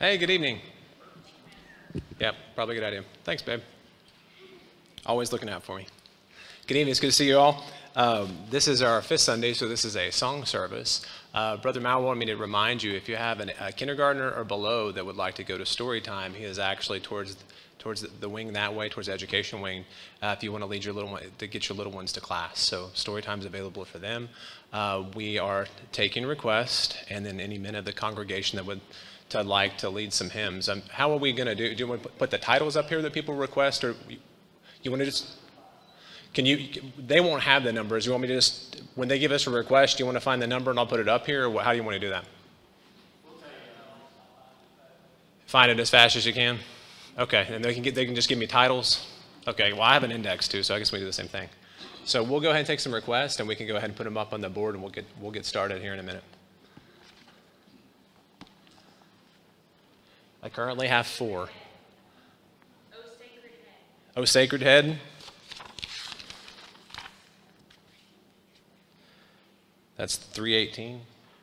Hey, good evening. Yep, probably a good idea. Thanks, babe. Always looking out for me. Good evening. It's good to see you all. This is our fifth Sunday, so this is a song service. Brother Mao wanted me to remind you, if you have a kindergartner or below that would like to go to story time, he is actually towards the wing that way, towards the education wing, if you want to lead your little one, to get your little ones to class. So story time is available for them. We are taking requests, and then any men of the congregation that would like to lead some hymns. How are we going to do? Do you want to put the titles up here that people request, or you want to just? Can you? They won't have the numbers. You want me to just, when they give us a request, you want to find the number and I'll put it up here, or how do you want to do that? Find it as fast as you can. Okay, and they can just give me titles. Okay, well I have an index too, so I guess we do the same thing. So we'll go ahead and take some requests, and we can go ahead and put them up on the board, and we'll get started here in a minute. I currently have 4. O Sacred Head. That's 318.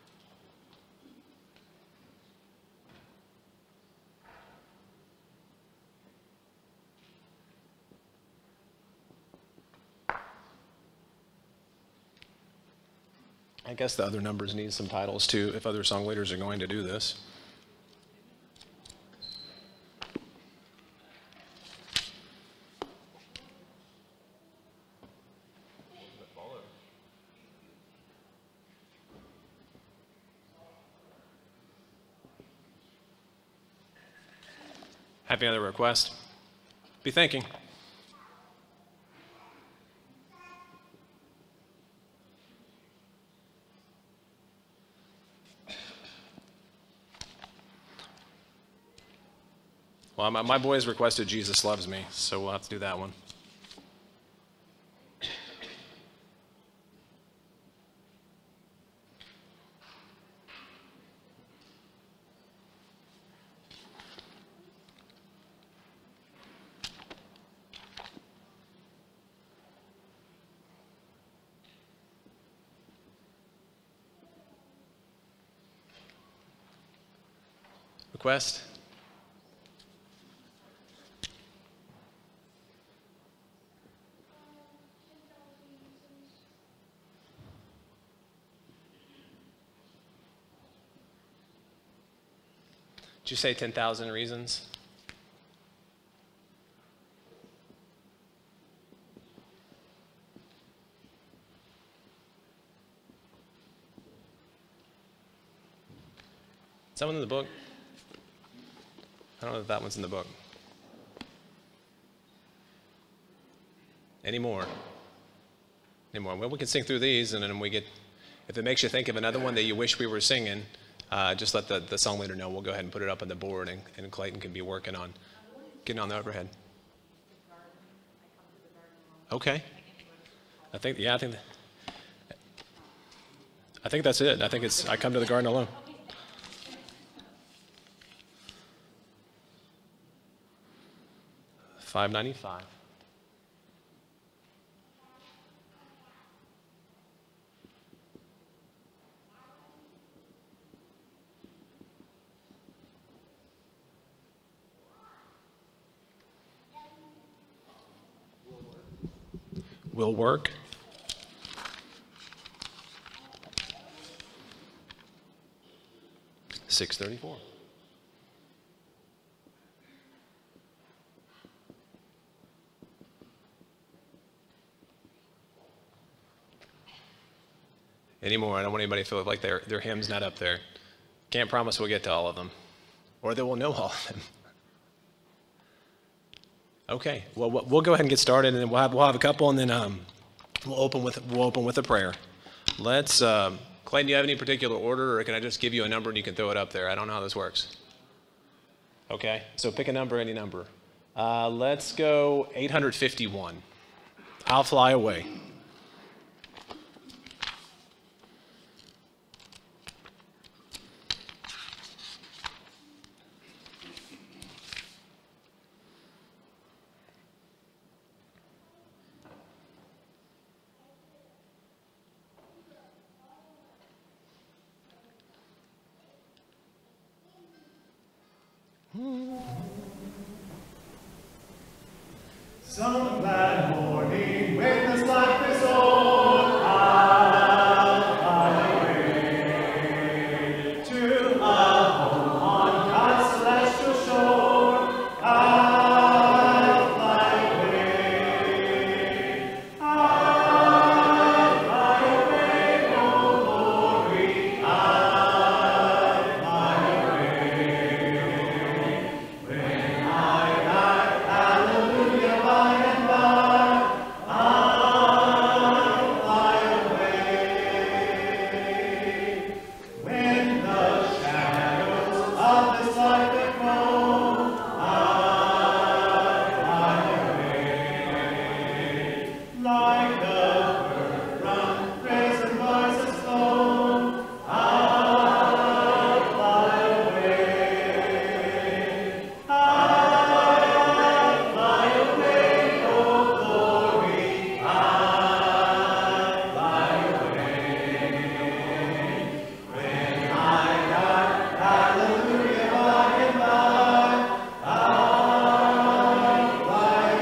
I guess the other numbers need some titles too, if other song leaders are going to do this. Have any other request? Be thinking. Well, my boys requested Jesus Loves Me, so we'll have to do that one. Request? Did you say 10,000 reasons? Is that one in the book? I don't know if that one's in the book. Any more? Well, we can sing through these, and then if it makes you think of another one that you wish we were singing, just let the song leader know. We'll go ahead and put it up on the board, and Clayton can be working on getting on the overhead. Okay. I think that's it. I think it's I Come to the Garden Alone. $5.95. Will work. $6.34. Anymore. I don't want anybody to feel like their hymn's not up there. Can't promise we'll get to all of them, or that we'll know all of them. Okay. Well, we'll go ahead and get started, and then we'll have a couple, and then we'll open with a prayer. Let's. Clayton, do you have any particular order, or can I just give you a number and you can throw it up there? I don't know how this works. Okay. So pick a number, any number. Let's go 851. I'll fly away. Some glad morning, witness like this old, I'll fly away to a home on God's celestial shore. I'll fly away. I'll fly away, oh glory. I'll fly away. When I die, hallelujah, by and by, I'll fly away. When the shadows of this life have grown, I'll fly away. Like a bird from prison bars has flown, I'll fly away. I'll fly away, oh glory, I'll fly away. When I die, hallelujah, by and by, I'll fly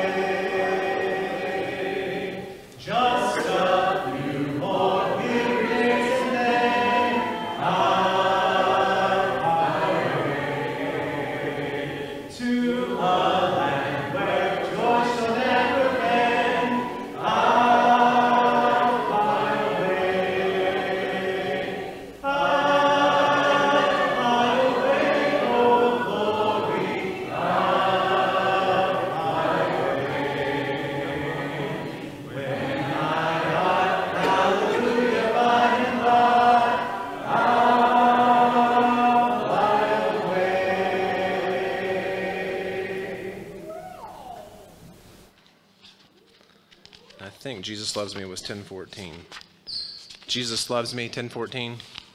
away. Just a few more weary days and then I'll fly away to a land where joy shall never end. I'll fly away. I'll fly away, oh glory. I'll fly away. When I die, hallelujah, by and by, I'll fly away. I think Jesus Loves Me was 10:14. Jesus Loves Me, 10:14.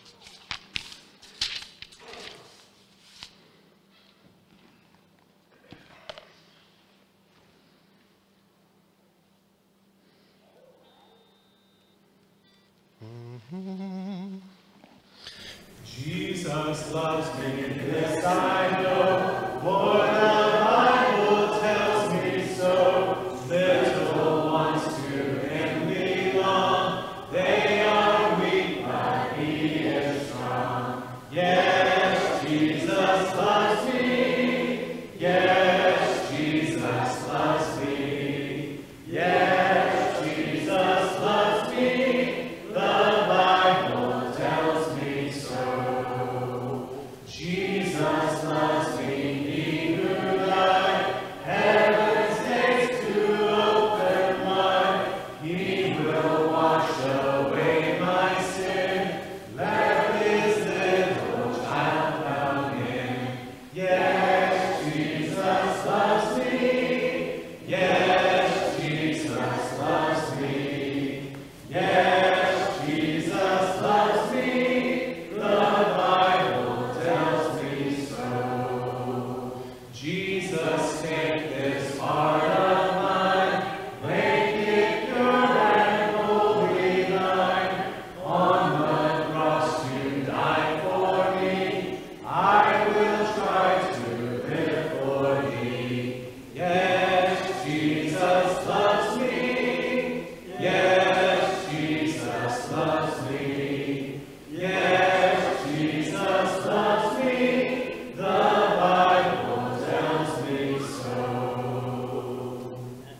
Jesus loves me, this I know, for the Bible tells me so. Little ones to him belong, they are weak, but he is strong. Yes, Jesus loves me. Yes, Jesus loves me. Yes, Jesus loves me. The Bible tells me so. Jesus loves me, he who died, heaven's gates to open wide. He will wash away my sin, let his little child come in. Yes, Jesus loves me. Yes, Jesus loves me. Yes, Jesus loves me. The Bible tells me so. Jesus, take this heart of mine, make it pure and wholly thine. On the cross you died for me, I will try to live for thee. Yes, Jesus loves me. Yes, Jesus loves me. Yes, Jesus loves me. The Bible tells me so.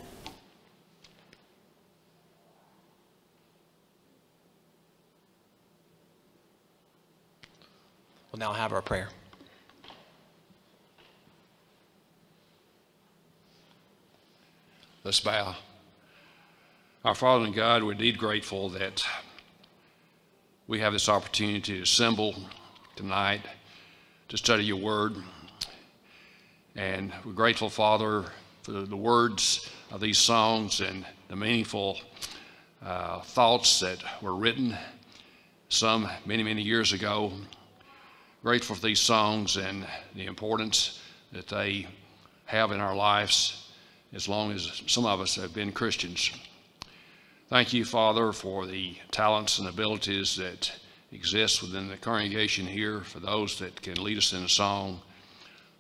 We'll now have our prayer. Let's bow. Our Father in God, we're indeed grateful that we have this opportunity to assemble tonight to study your word. And we're grateful, Father, for the words of these songs and the meaningful thoughts that were written some many, many years ago. Grateful for these songs and the importance that they have in our lives as long as some of us have been Christians. Thank you, Father, for the talents and abilities that exist within the congregation here, for those that can lead us in a song.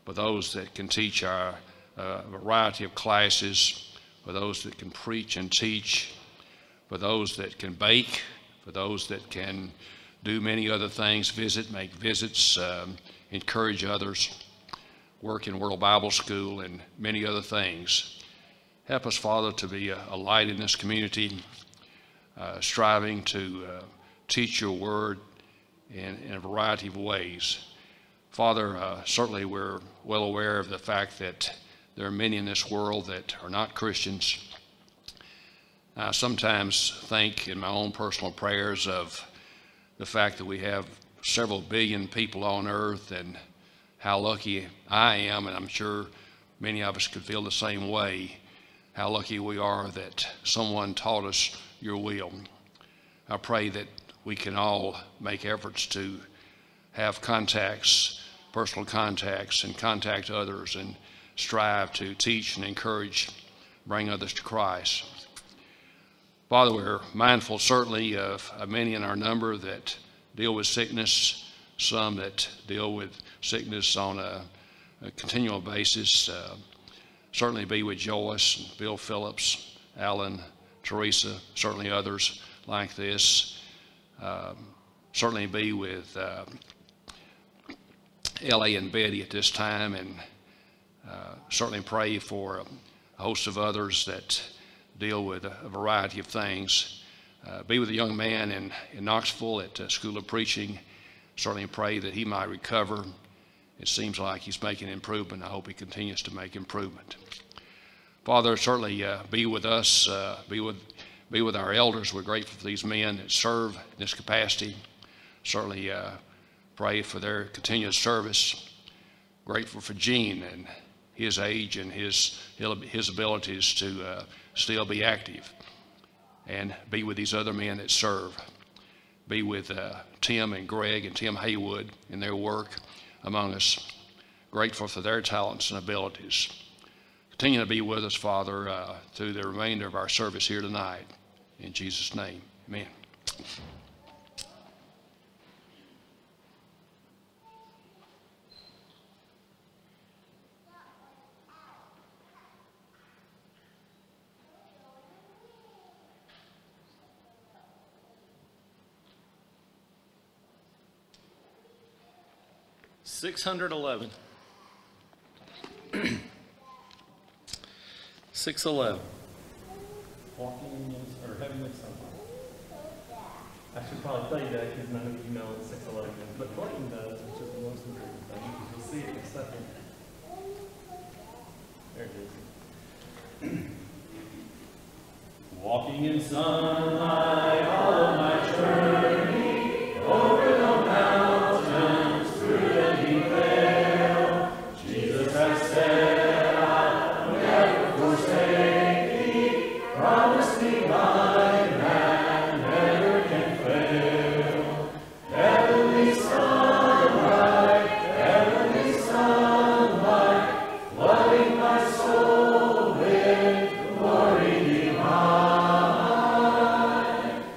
for those that can teach our variety of classes, for those that can preach and teach, for those that can bake, for those that can do many other things, make visits, encourage others, work in World Bible School, and many other things. Help us, Father, to be a light in this community, striving to teach your word in a variety of ways. Father, certainly we're well aware of the fact that there are many in this world that are not Christians. I sometimes think in my own personal prayers of the fact that we have several billion people on earth, and how lucky I am, and I'm sure many of us could feel the same way, how lucky we are that someone taught us your will. I pray that we can all make efforts to have contacts, personal contacts, and contact others, and strive to teach and encourage, bring others to Christ. Father, we're mindful certainly of many in our number that deal with sickness, some that deal with sickness on a continual basis. Certainly be with Joyce, Bill Phillips, Alan, Teresa, certainly others like this. Certainly be with Ellie and Betty at this time, and certainly pray for a host of others that deal with a variety of things. Be with a young man in Knoxville at School of Preaching. Certainly pray that he might recover. It seems like he's making improvement. I hope he continues to make improvement. Father, certainly be with us, be with our elders. We're grateful for these men that serve in this capacity. Certainly pray for their continuous service. Grateful for Gene and his age and his abilities to still be active. And be with these other men that serve. Be with Tim and Greg and Tim Haywood in their work among us. Grateful for their talents and abilities. Continue to be with us, Father, through the remainder of our service here tonight. In Jesus' name, amen. $611. 611. Walking in or heavenly sunlight. I should probably tell you that because none of you know what 611 is, but Thornton does, which is the most important thing. You'll see it in a second. There it is. Walking in sunlight, all of my journey, over the mountains, through the deep vale, Jesus has said, I'll never forsake thee, promise me mine, and never can fail. Heavenly sunlight, flooding my soul with glory divine.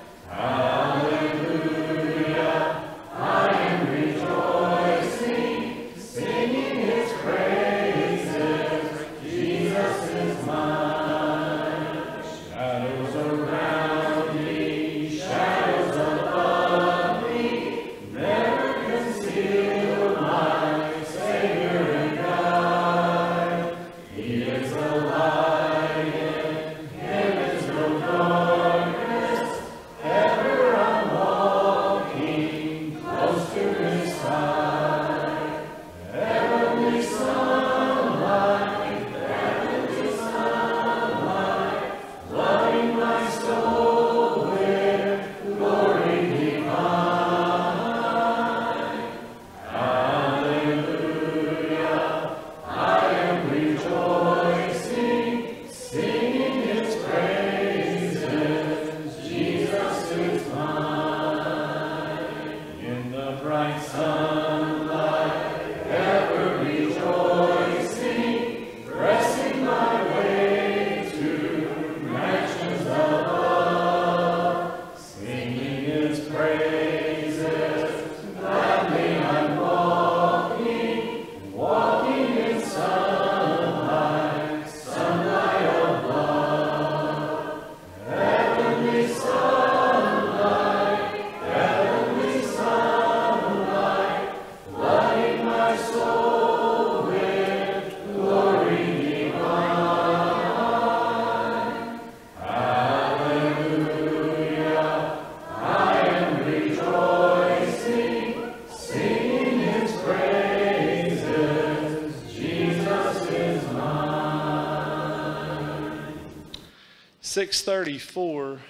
6:34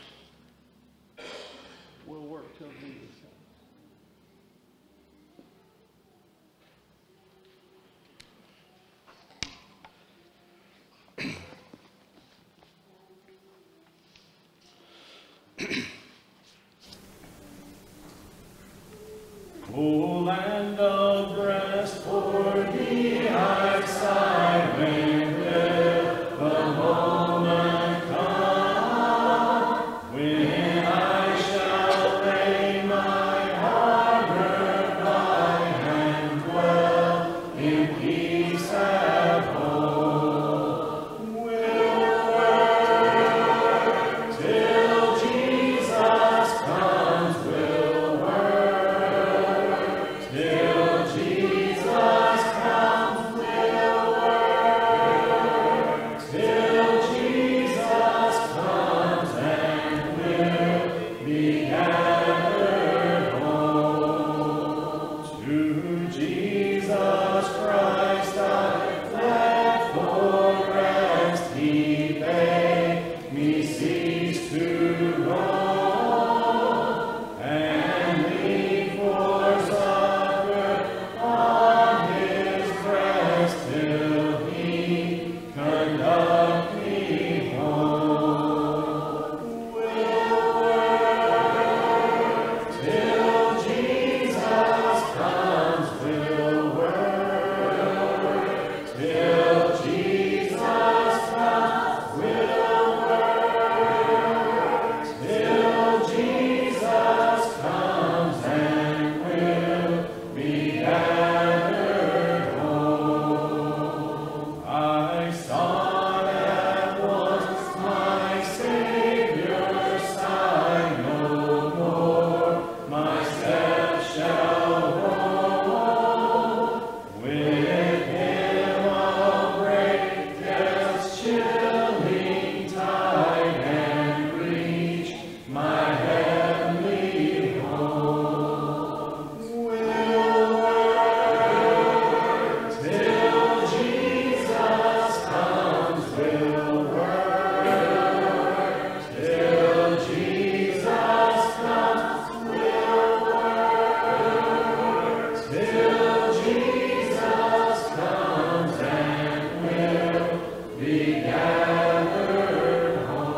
will work till Jesus comes. O land of rest, for thee I sigh, when will the moment come, when I shall lay my harbor by and dwell in peace at home. Will work till Jesus comes, will work till Jesus comes, will work till Jesus comes, and will be gathered home. To Jesus Christ I fled for rest. He bade me cease to roam, and leave for succor on his breast till he conduct me home. Will work till Jesus comes, will work till Jesus comes, will work till Jesus comes, and will be gathered home. I sought at once my Savior's side, no more my steps shall roam. With him I'll break death's chilling tide and reach my heavenly home. Will work till Jesus comes, will work till Jesus comes, will work till Jesus comes, and will be gathered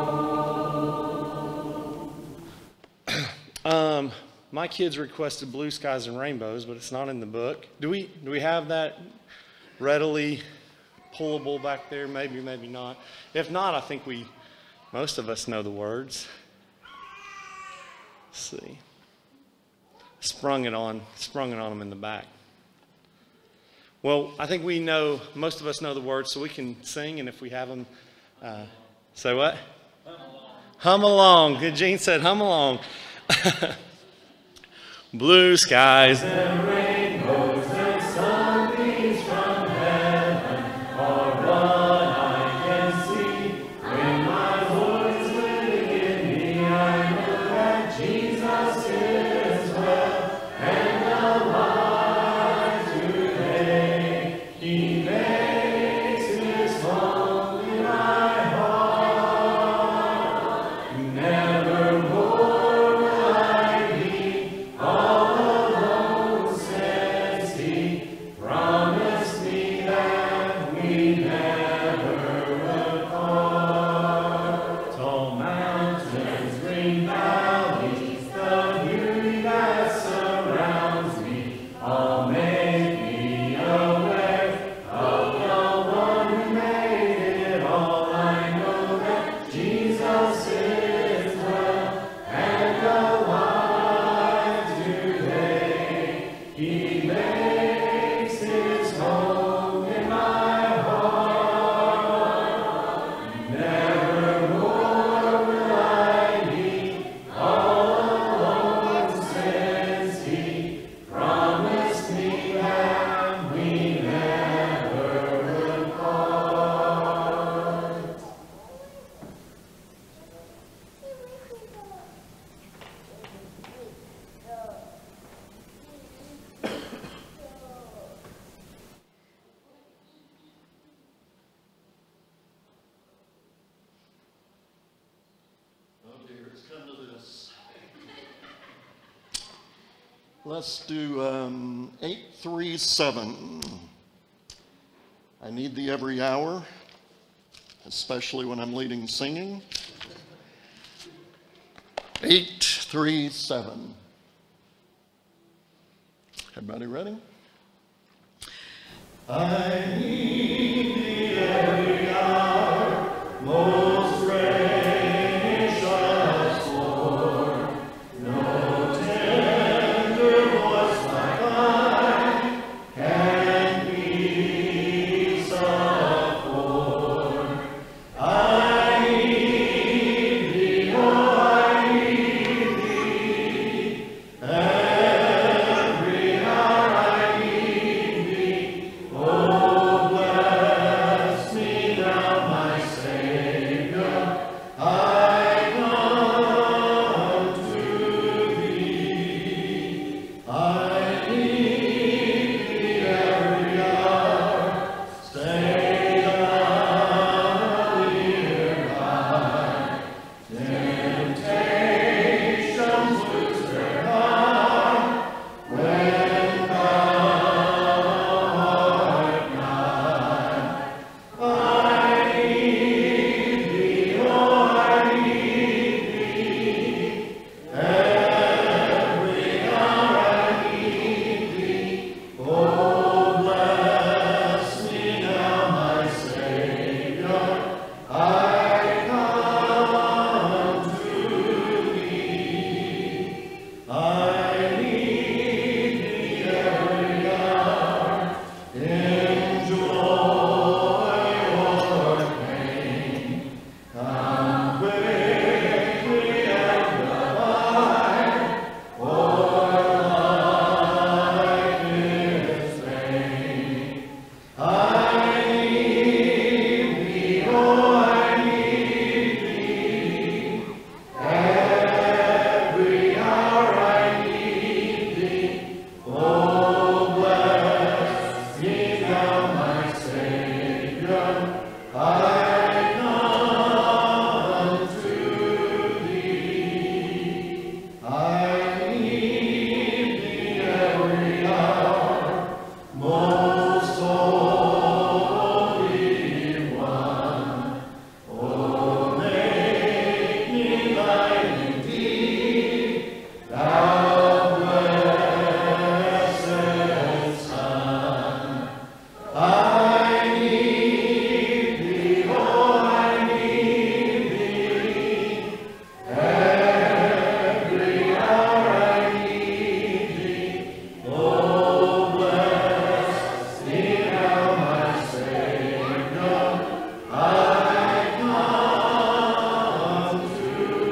home. My kids requested Blue Skies and Rainbows, but it's not in the book. Do we have that readily pullable back there? Maybe, maybe not. If not, I think most of us know the words. Let's see. Sprung it on them in the back. Well, I think most of us know the words, so we can sing, and if we have them, say what? Hum along. Good, Gene said hum along. Blue skies and rainbows and sunbeams from heaven are what I can see. When my Lord is living in me, I know that Jesus is well and alive today. He makes his home in my heart. Nevermore will I be all alone, come to this. Let's do 837. I need thee every hour, especially when I'm leading singing. 837. Everybody ready? I need thee every hour, most gracious Lord. No tender voice like thine can be suffered. I need thee, oh, I need thee. Every hour I need thee. Oh, bless me now, my Savior. I come to thee. I need thee every hour. Stay down nearby. Temptations lose their power when thou art nigh. I need thee, oh, I need thee. Every hour I need thee. Oh, bless me now, my Savior. I come to thee. I need thee every hour. In joy or pain, come quickly and abide, for life is vain. I need thee, oh, I need thee. Every hour I need thee. Oh, bless me now, my Savior. I come to thee. I need thee every hour, most holy one. Oh, make me thine indeed, thou blessed Son. I need thee, oh, I need thee. Every hour I need thee. Oh, bless me now, my Savior. I come to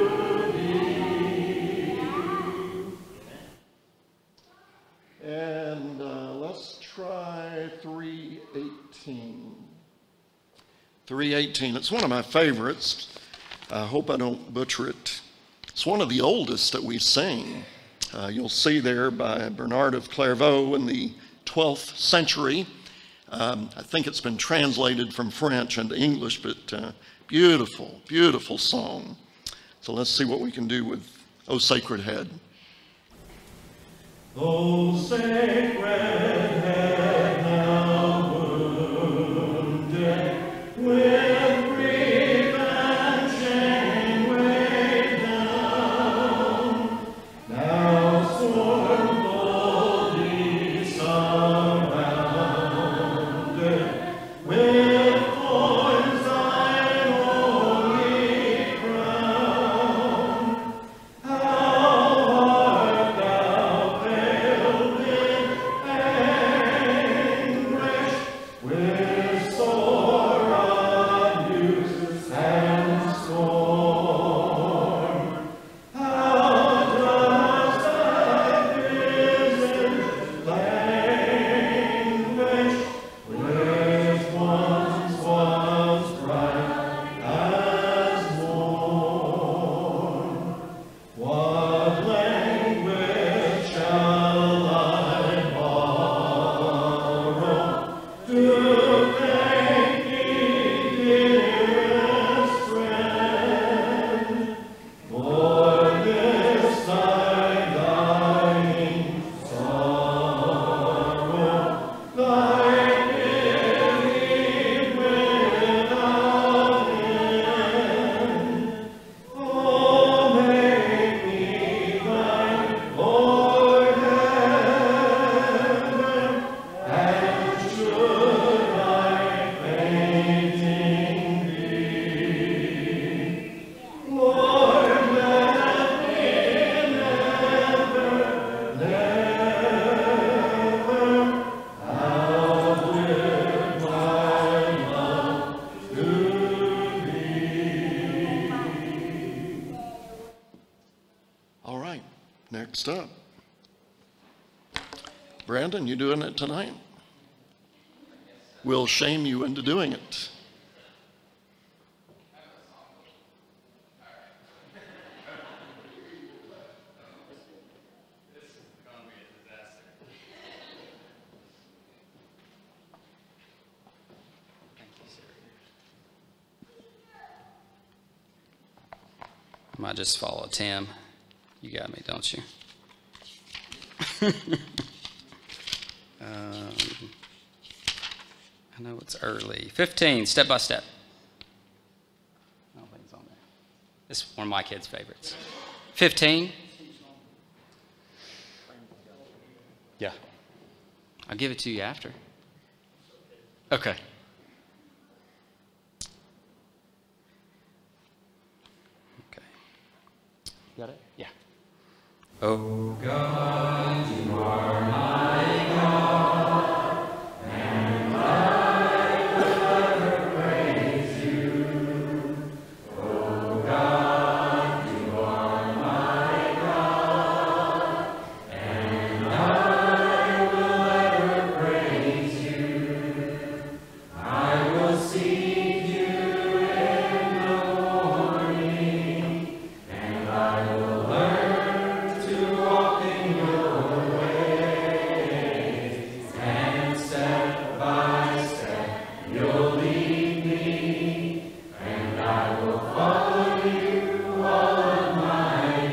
thee. And let's try 318. 318. It's one of my favorites. I hope I don't butcher it. It's one of the oldest that we sing. You'll see there by Bernard of Clairvaux in the 12th century. I think it's been translated from French into English, but beautiful, beautiful song. So let's see what we can do with O Sacred Head. O sacred head now wounded, with grief and shame weighed down, now scornfully surrounded, with thorns thine holy crown. How art thou veiled in anguish, with sore abuse and scorn. How does thy visage languish, which once was bright as morn? What language shall I borrow to next up. Brandon, you doing it tonight? We'll shame you into doing it. I might just follow Tim. You got me, don't you? I know it's early. 15, step by step. I don't think it's on there. This is one of my kids' favorites. 15. Yeah. I'll give it to you after. Okay. Okay. Got it? Yeah. Oh God, you are my God, and I will ever praise you. Oh God, you are my God, and I will ever praise you. I will seek you in the morning, and I will learn to walk in your ways, and step by step you'll lead me, and I will follow you all of my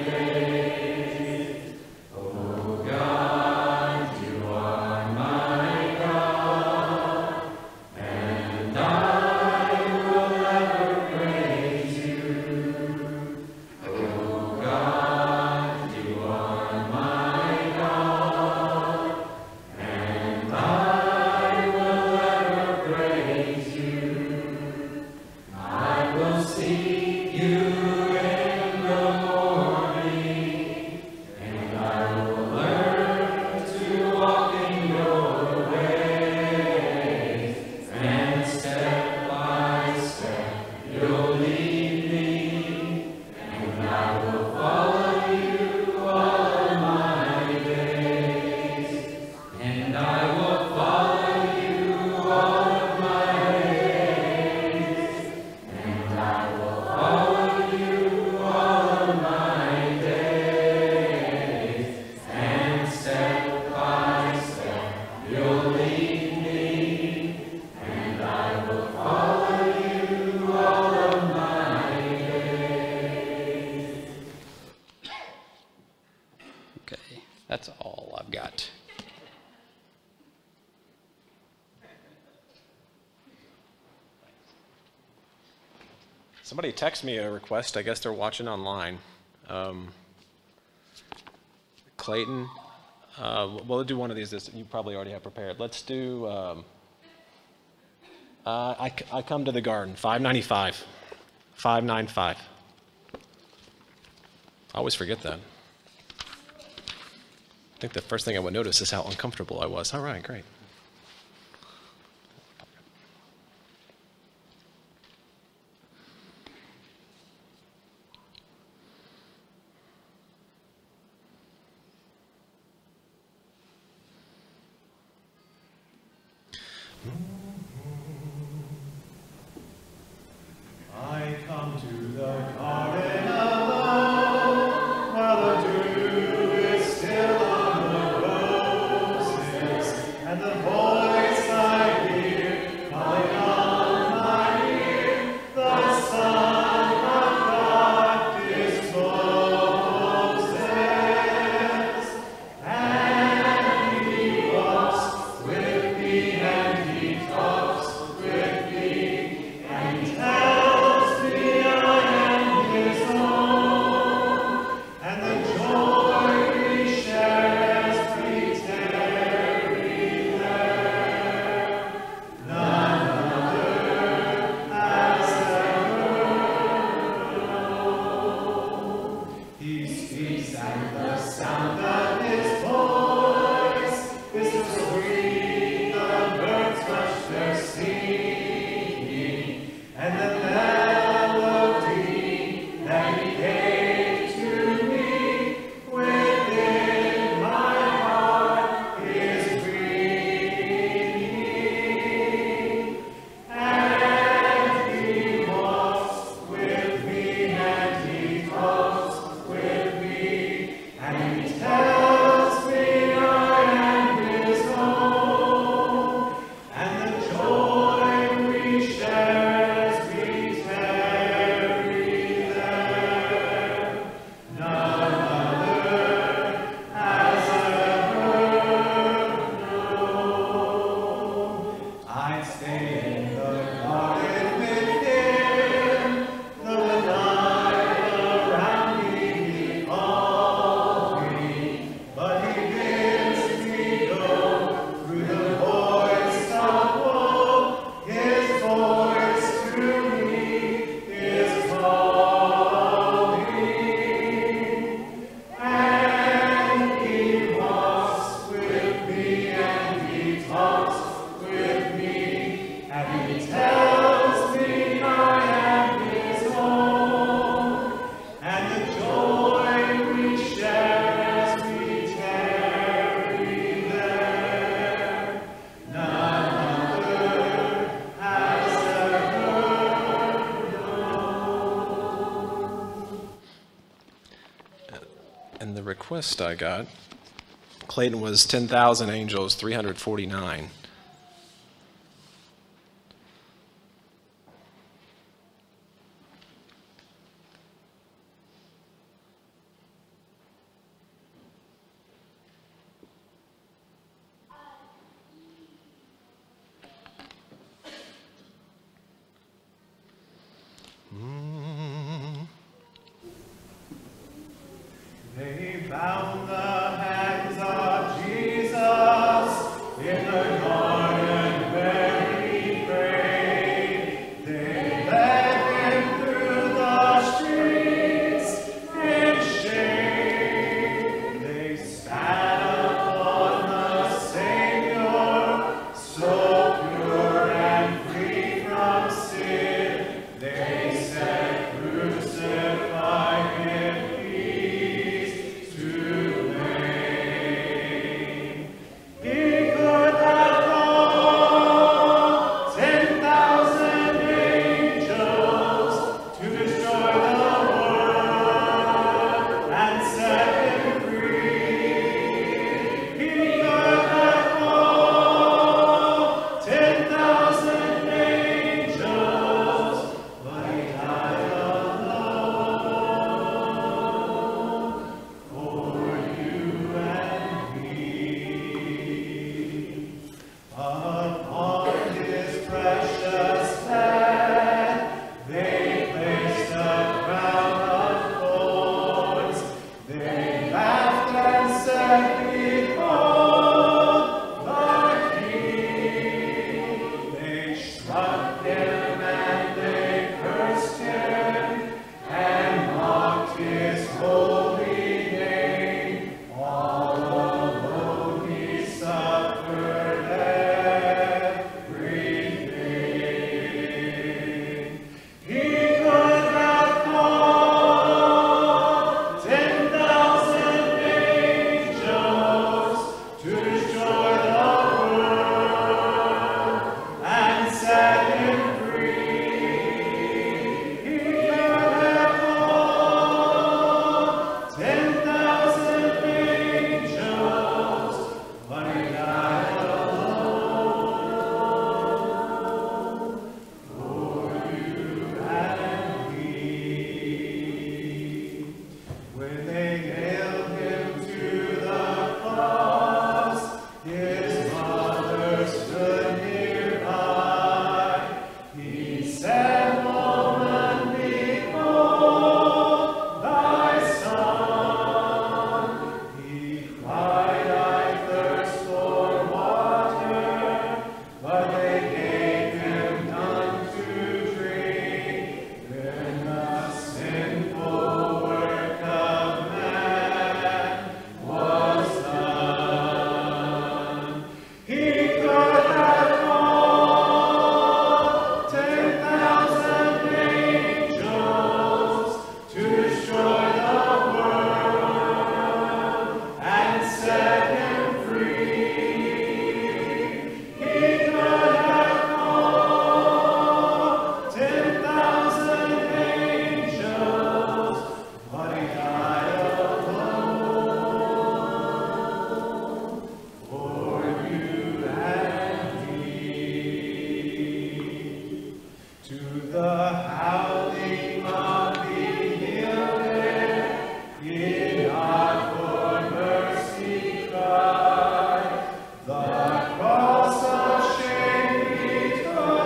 days. Oh God, you are my God, and I will ever praise you. Oh God, you are my God, and I will ever praise you. I will seek you in the morning, and I will learn to walk in your ways, and step by step you'll lead me, and I will follow you all of my days, and I will follow you all of my days, and I will follow you all of my days, and step by step you'll lead me, and I will follow you all of my days. Okay, that's all I've got. Somebody text me a request. I guess they're watching online. Clayton, we'll do one of these that you probably already have prepared. Let's do, I Come to the Garden, 595. 595. I always forget that. I think the first thing I would notice is how uncomfortable I was. All right, great. I come to the garden alone, while the dew is still on the roses, and the voice I hear calling on my ear, the Son of God disposes, and He walks with me and He And the request I got, Clayton, was 10,000 Angels, 349. They bound the hands of Jesus in the garden where he prayed. They led him through the streets in shame. They spat upon the Savior, so pure and free from sin. They said, "Crucify him." The cross of shame he took.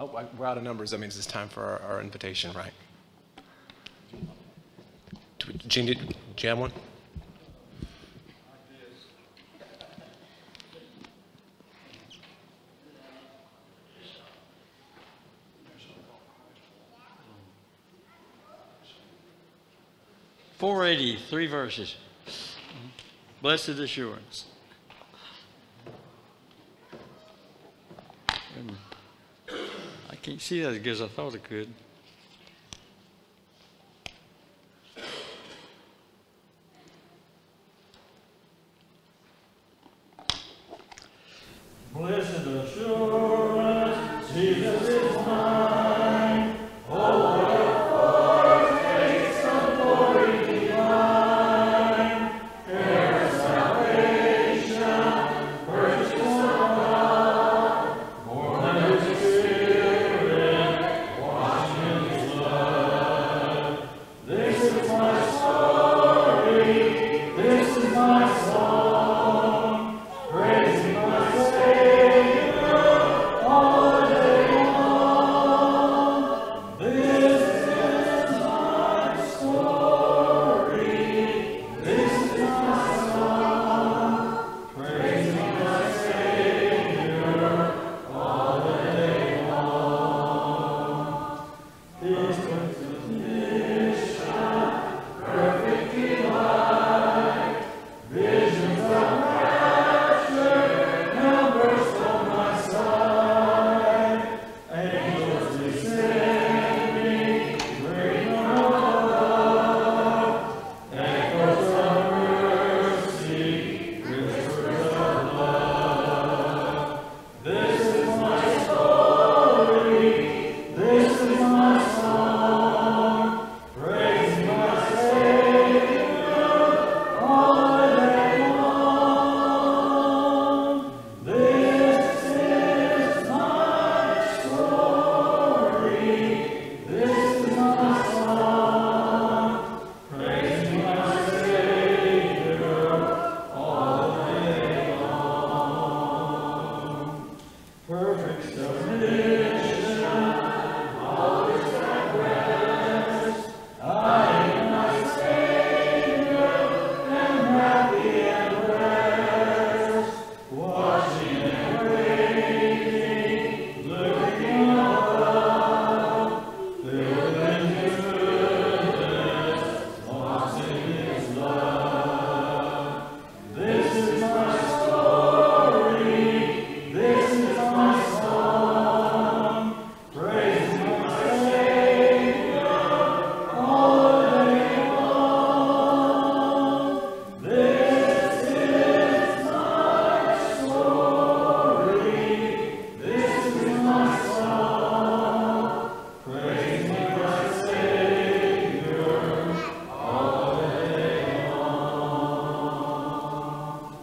We're out of numbers. That means it's time for our invitation, right? Gene, did you have one? Three verses. Blessed assurance. I can't see that as good as I thought it could. Blessed assurance, Jesus is mine. Oh, what a foretaste of glory divine. Heir of salvation, purchased of God, born of His Spirit, washed in His blood. This is my story, this is my song, praising my Savior all the day long. This is my story, this is my song, praising my Savior all the day long. His perfect perfect delight, visions of rapture now burst on my side. Angels descending, bring on love, echoes of mercy, whispers of love. This is my story, this is my song, praising my Savior all the day long. This is my story, this is my song, praising my Savior all the day long. Perfect submission, always at rest. I am my Savior, am happy at rest. Watching and waiting, looking above, filled in His goodness, lost in His love. This is my story, this is my song, praising my Savior all the day long. This is my story, this is my song, praising my Savior all the day long.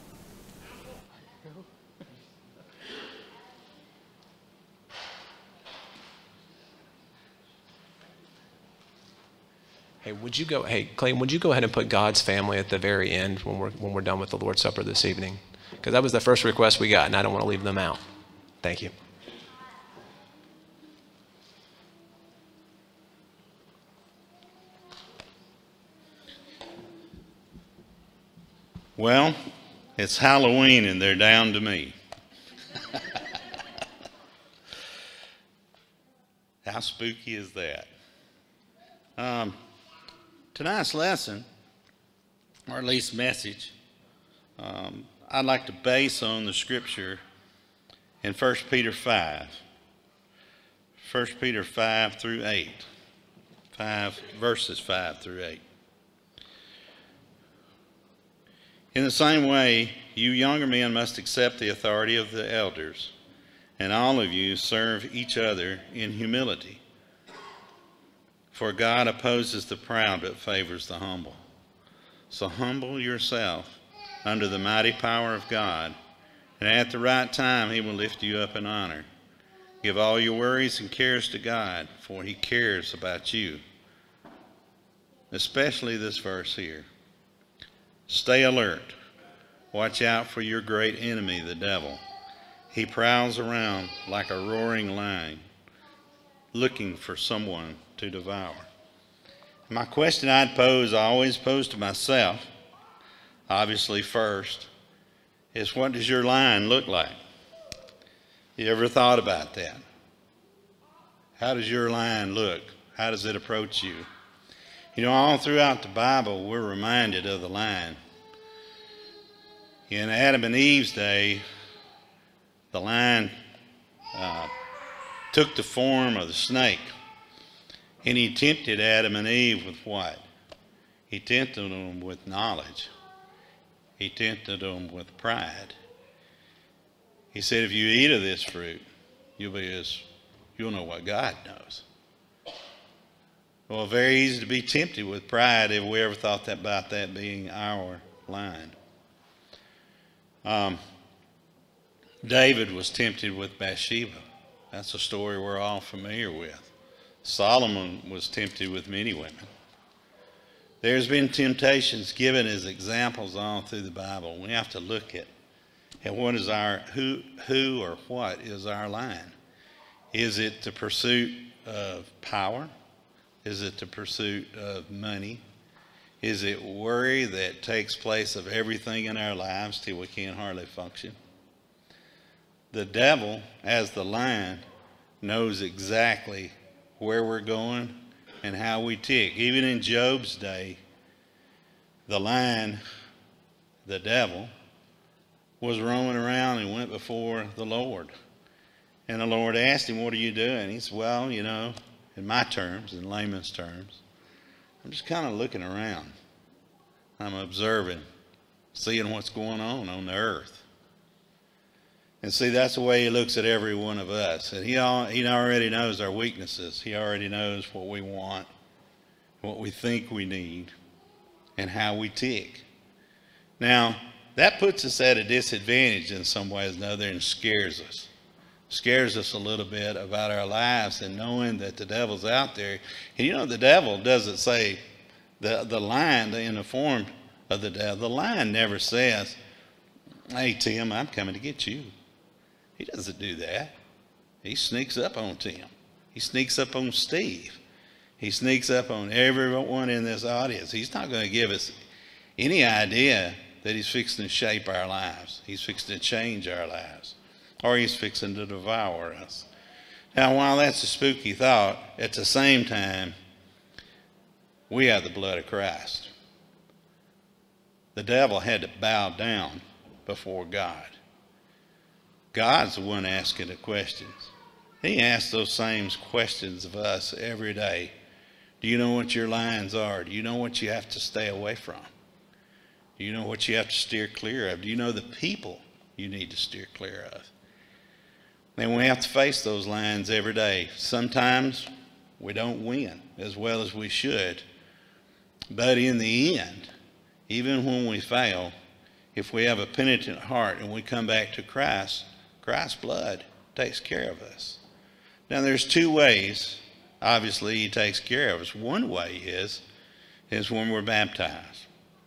Hey, Clayton, would you go ahead and put God's family at the very end when we're done with the Lord's Supper this evening? Because that was the first request we got, and I don't want to leave them out. Thank you. Well, it's Halloween and they're down to me. How spooky is that? Tonight's lesson, or at least message, I'd like to base on the scripture in 1 Peter 5. 1 Peter 5 through 8. Verses 5 through 8. In the same way, you younger men must accept the authority of the elders, and all of you serve each other in humility. For God opposes the proud but favors the humble. So humble yourself under the mighty power of God, and at the right time He will lift you up in honor. Give all your worries and cares to God, for He cares about you. Especially this verse here. Stay alert. Watch out for your great enemy, the devil. He prowls around like a roaring lion, looking for someone to devour. My question I'd pose, I always pose to myself, obviously first, is what does your lion look like? You ever thought about that? How does your lion look? How does it approach you? You know, all throughout the Bible, we're reminded of the lion. In Adam and Eve's day, the lion took the form of the snake, and he tempted Adam and Eve with what? He tempted them with knowledge. He tempted them with pride. He said, if you eat of this fruit, you'll know what God knows. Well, very easy to be tempted with pride if we ever thought about that being our line. David was tempted with Bathsheba. That's a story we're all familiar with. Solomon was tempted with many women. There's been temptations given as examples all through the Bible. We have to look at what is our, who or what is our line? Is it the pursuit of power? Is it the pursuit of money? Is it worry that takes place of everything in our lives till we can't hardly function? The devil, as the lion, knows exactly where we're going and how we tick. Even in Job's day, the lion, the devil, was roaming around and went before the Lord. And the Lord asked him, what are you doing? He said, well, you know, in my terms, in layman's terms, I'm just kind of looking around. I'm observing, seeing what's going on the earth. And see, that's the way he looks at every one of us. And he already knows our weaknesses. He already knows what we want, what we think we need, and how we tick. Now, that puts us at a disadvantage in some ways or another and scares us. Scares us a little bit about our lives and knowing that the devil's out there. And you know, the devil doesn't say, the lion in the form of the devil, the lion never says, hey, Tim, I'm coming to get you. He doesn't do that. He sneaks up on Tim. He sneaks up on Steve. He sneaks up on everyone in this audience. He's not going to give us any idea that he's fixing to shape our lives. He's fixing to change our lives. Or he's fixing to devour us. Now, while that's a spooky thought, at the same time, we have the blood of Christ. The devil had to bow down before God. God's the one asking the questions. He asks those same questions of us every day. Do you know what your lines are? Do you know what you have to stay away from? Do you know what you have to steer clear of? Do you know the people you need to steer clear of? And we have to face those lines every day. Sometimes we don't win as well as we should. But in the end, even when we fail, if we have a penitent heart and we come back to Christ, Christ's blood takes care of us. Now there's two ways, obviously, he takes care of us. One way is when we're baptized.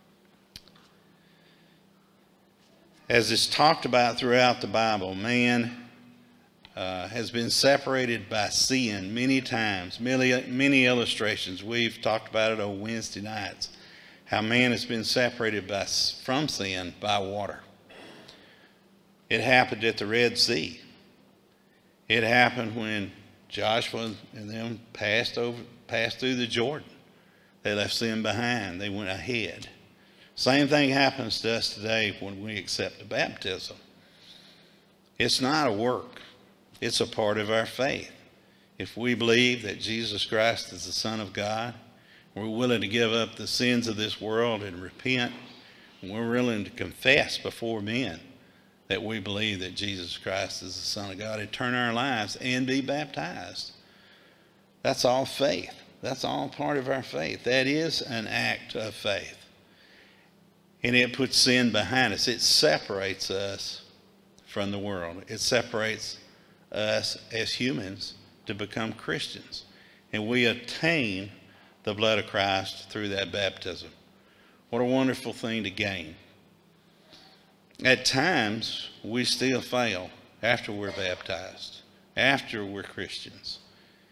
As it's talked about throughout the Bible, man has been separated by sin many times, many illustrations. We've talked about it on Wednesday nights, how man has been separated from sin by water. It happened at the Red Sea. It happened when Joshua and them passed through the Jordan. They left sin behind. They went ahead. Same thing happens to us today when we accept the baptism. It's not a work. It's a part of our faith. If we believe that Jesus Christ is the Son of God, we're willing to give up the sins of this world and repent, and we're willing to confess before men that we believe that Jesus Christ is the Son of God and turn our lives and be baptized. That's all faith. That's all part of our faith. That is an act of faith. And it puts sin behind us. It separates us from the world. It separates us as humans to become Christians. And we attain the blood of Christ through that baptism. What a wonderful thing to gain. At times, we still fail after we're baptized, after we're Christians.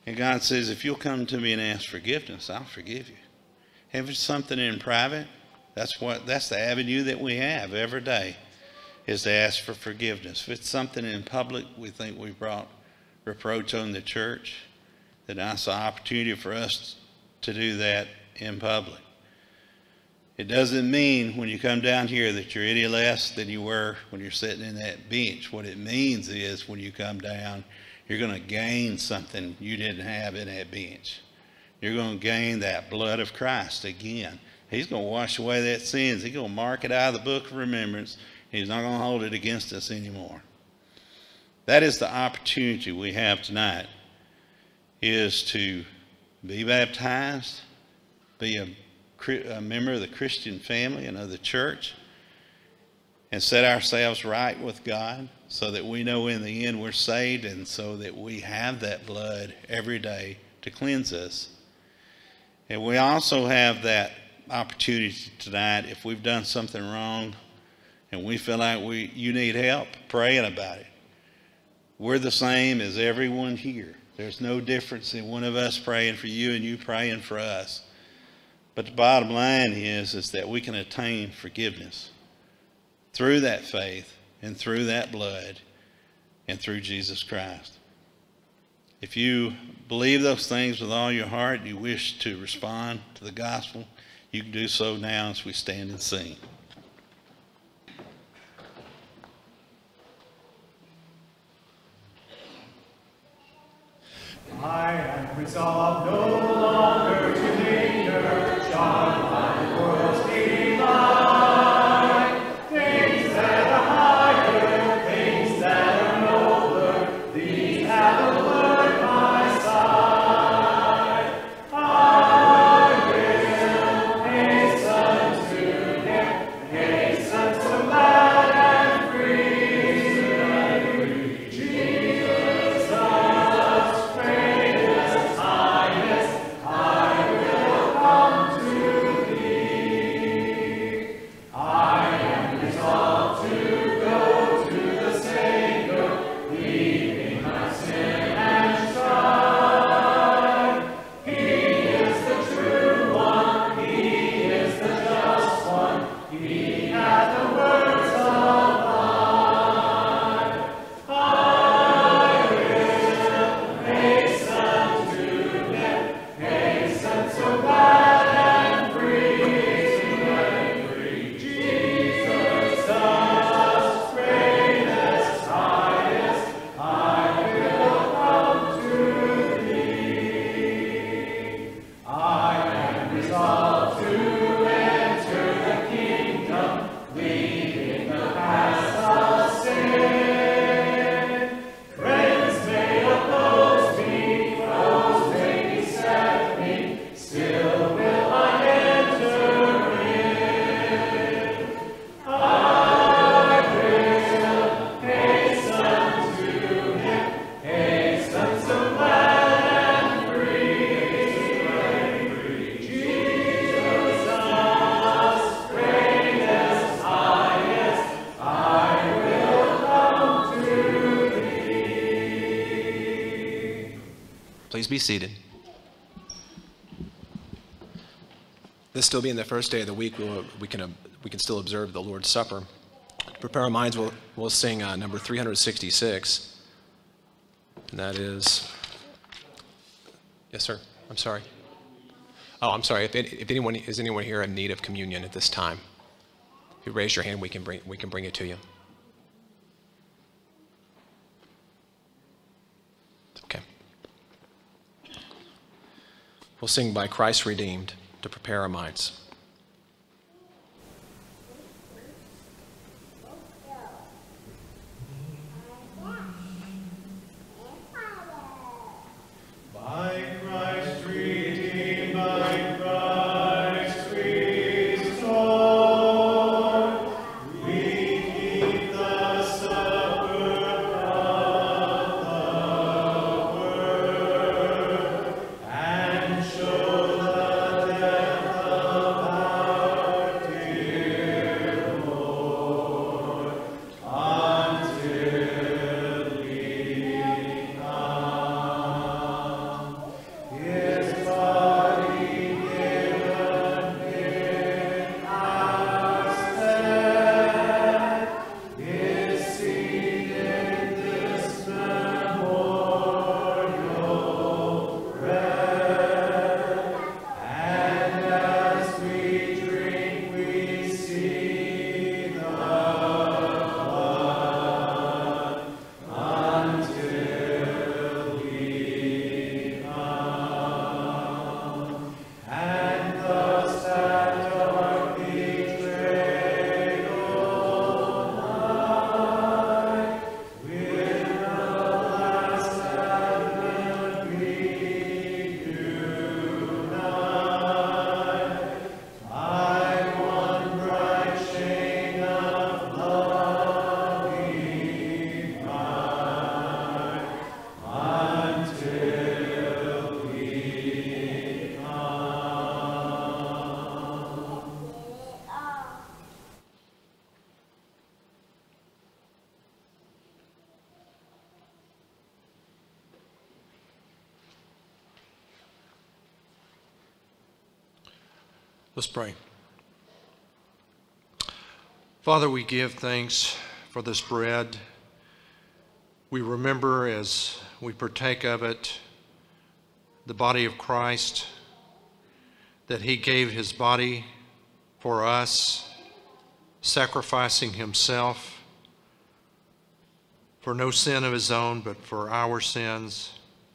And God says, if you'll come to me and ask forgiveness, I'll forgive you. If it's something in private, that's the avenue that we have every day, is to ask for forgiveness. If it's something in public, we think we brought reproach on the church, then that's an opportunity for us to do that in public. It doesn't mean when you come down here that you're any less than you were when you're sitting in that bench. What it means is when you come down, you're going to gain something you didn't have in that bench. You're going to gain that blood of Christ again. He's going to wash away that sins. He's going to mark it out of the book of remembrance. He's not going to hold it against us anymore. That is the opportunity we have tonight, is to be baptized, be a member of the Christian family and of the church, and set ourselves right with God so that we know in the end we're saved, and so that we have that blood every day to cleanse us. And we also have that opportunity tonight, if we've done something wrong and we feel like you need help praying about it. We're the same as everyone here. There's no difference in one of us praying for you and you praying for us. But the bottom line is that we can attain forgiveness through that faith and through that blood and through Jesus Christ. If you believe those things with all your heart and you wish to respond to the gospel, you can do so now as we stand and sing. I am resolved no longer to linger, charmed by the world's delight. Things that are higher, things that are nobler, these have allured my sight. I will hasten to Him, hasten to glad and free. Jesus, greatest, highest, I will come to Thee. I am resolved to go to the Savior, leaving my sin and strife. He is the true one, He is the just one, He hath the words of life. I will hasten to Him, hasten so glad and free. Jesus, greatest, highest, I will come to Thee. I am resolved to enter the kingdom, leaving the past of sin. Friends may oppose me, foes may beset me, still will I enter in. I will hasten to Him, hasten so glad and free. Jesus, greatest, highest, I will come to Thee. Please be seated. This still being the first day of the week, we can still observe the Lord's Supper. To prepare our minds, we'll sing number 366. And that is, yes, sir. I'm sorry. Oh, I'm sorry. If anyone is anyone here in need of communion at this time, if you raise your hand, we can bring it to you. Okay. We'll sing "By Christ Redeemed" to prepare our minds. By Christ redeemed, by Christ restored, we keep the supper of the Word, and show the death of Let's pray. Father, we give thanks for this bread. We remember as we partake of it the body of Christ, that he gave his body for us, sacrificing himself for no sin of his own, but for our sins.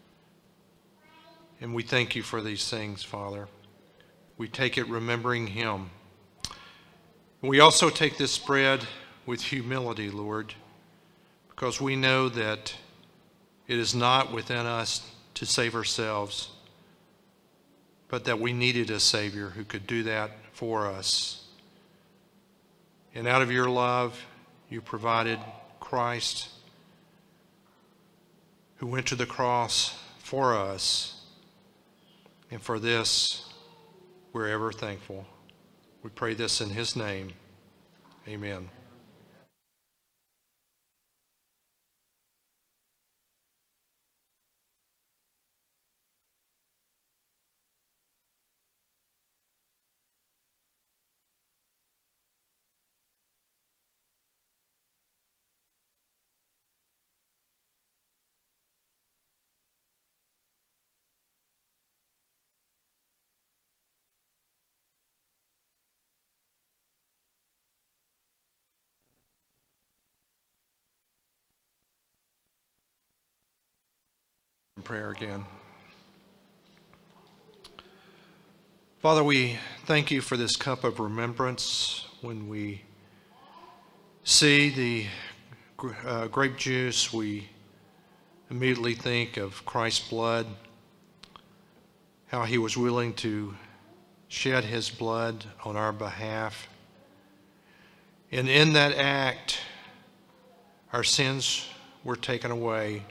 And we thank you for these things, Father. We take it remembering him. We also take this bread with humility, Lord, because we know that it is not within us to save ourselves, but that we needed a Savior who could do that for us. And out of your love, you provided Christ, who went to the cross for us. And for this, we're ever thankful. We pray this in his name. Amen. Prayer again. Father, we thank you for this cup of remembrance. When we see the grape juice, we immediately think of Christ's blood, how he was willing to shed his blood on our behalf. And in that act, our sins were taken away,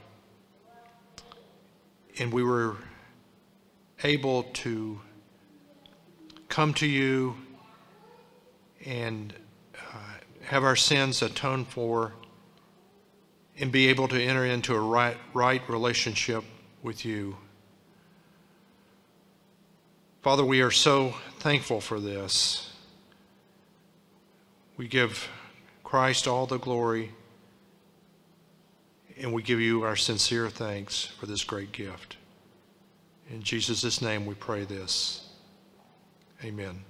and we were able to come to you and have our sins atoned for and be able to enter into a right relationship with you. Father, we are so thankful for this. We give Christ all the glory, and we give you our sincere thanks for this great gift. In Jesus' name we pray this. Amen.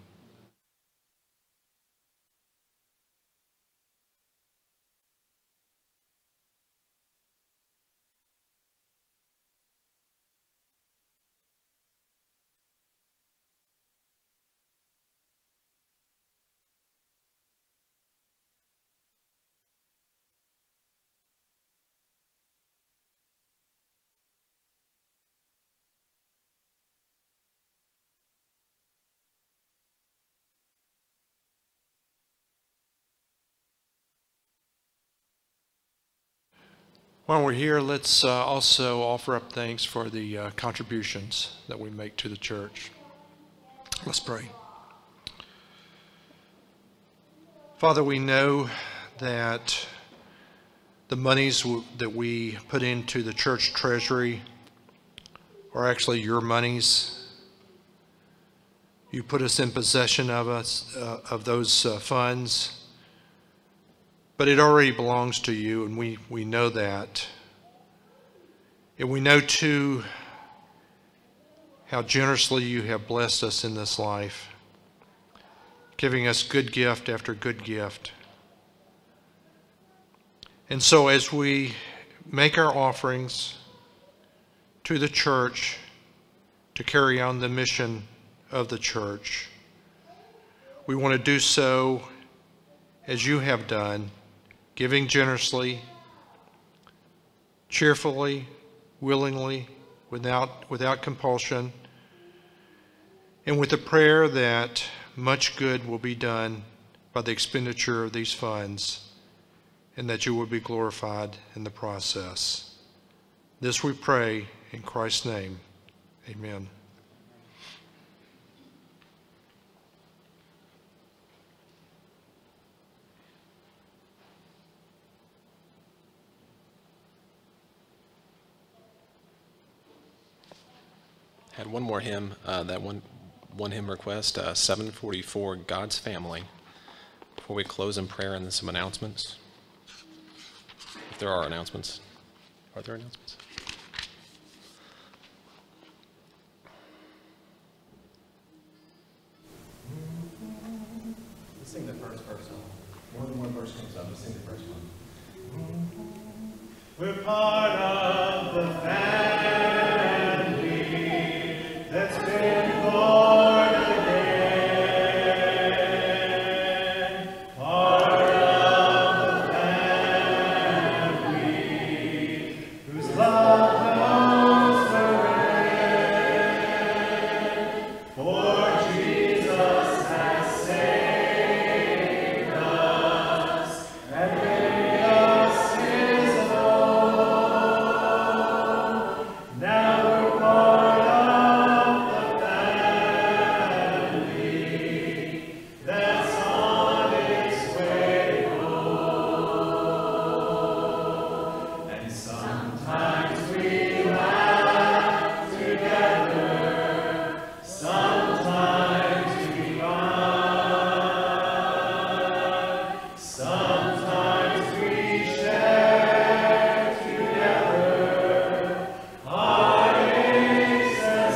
While we're here, let's also offer up thanks for the contributions that we make to the church. Let's pray. Father, we know that the monies that we put into the church treasury are actually your monies. You put us in possession of those funds. But it already belongs to you, and we know that. And we know, too, how generously you have blessed us in this life, giving us good gift after good gift. And so as we make our offerings to the church to carry on the mission of the church, we want to do so as you have done, giving generously, cheerfully, willingly, without compulsion, and with the prayer that much good will be done by the expenditure of these funds, and that you will be glorified in the process. This we pray in Christ's name. Amen. Had one more hymn, that one one hymn request, 744, God's Family. Before we close in prayer and then some announcements. If there are announcements. Are there announcements? Let's sing the first verse. More than one verse comes up. Let's sing the first one. We're part of the family that's been born again. Part of the family whose love knows the end. For Jesus has saved us and made us his own. Now we're part of the family that's on its way home. And sometimes we laugh together, sometimes we cry, sometimes we share together heartaches and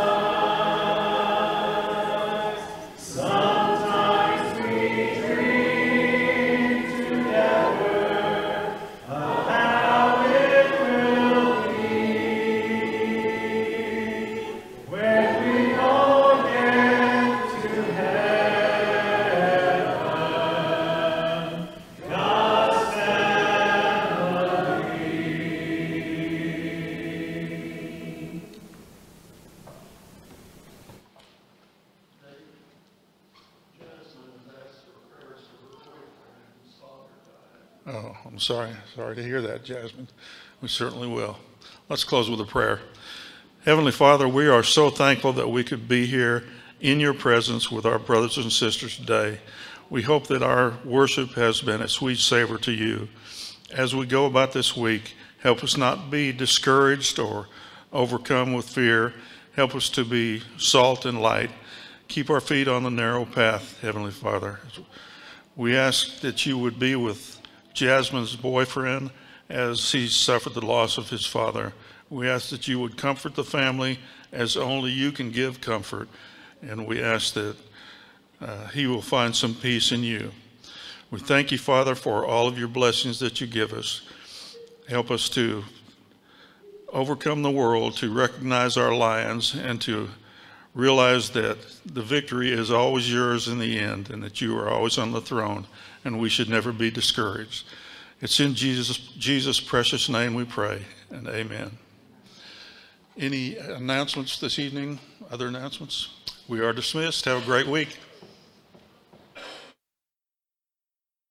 sighs. Sometimes we dream together of how it will be when we all get to heaven. God's family. Oh, I'm sorry. Sorry to hear that, Jasmine. We certainly will. Let's close with a prayer. Heavenly Father, we are so thankful that we could be here in your presence with our brothers and sisters today. We hope that our worship has been a sweet savor to you. As we go about this week, help us not be discouraged or overcome with fear. Help us to be salt and light. Keep our feet on the narrow path, Heavenly Father. We ask that you would be with Jasmine's boyfriend as he suffered the loss of his father. We ask that you would comfort the family as only you can give comfort. And we ask that he will find some peace in you. We thank you, Father, for all of your blessings that you give us. Help us to overcome the world, to recognize our lions, and to realize that the victory is always yours in the end, and that you are always on the throne, and we should never be discouraged. It's in Jesus' precious name we pray, and amen. Any announcements this evening? Other announcements? We are dismissed. Have a great week.